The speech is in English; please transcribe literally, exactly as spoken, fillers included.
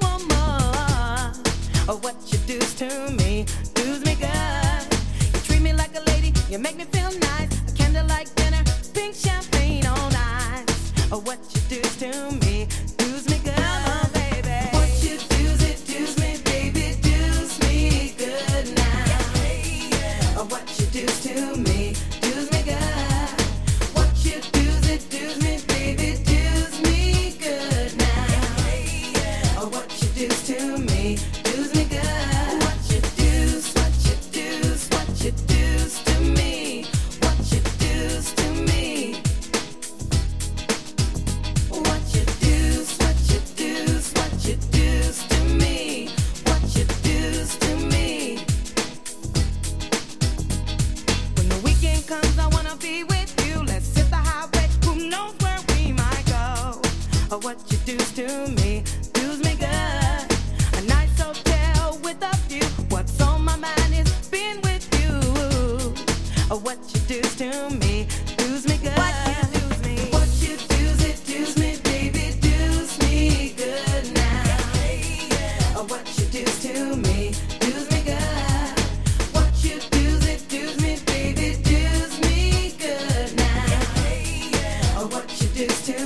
want more. Oh, what you do's to me, do's me good. You treat me like a lady, you make me feel nice. A candlelight dinner, pink champagne on ice. Oh, what you do's to me, do's me good. Oh, baby. What you do's, it do's me, baby, do's me good now. Yeah, yeah. Oh, what you do's to me, do's me good. What you do's, it do's me, baby, do's me good now. Yeah, yeah. Oh, what you do's to me, do's me good. What you do's, what you do's, what you do's to me, what you do's to me. What you do's, what you do's, what you do's to me, what you do's to me. When the weekend comes, I wanna be with you. Let's hit the highway, who knows where we might go. Oh, what you do's to me, do's me good. A nice hotel with a view. What's on my mind is being with you. Oh, what you do's to me, do's me good. What you do's me, what you do's, it do's me, baby, do's me good now. Oh, what you do's to me, do's me good. What you do's, it do's me, baby, do's me good now. Oh, what you do's to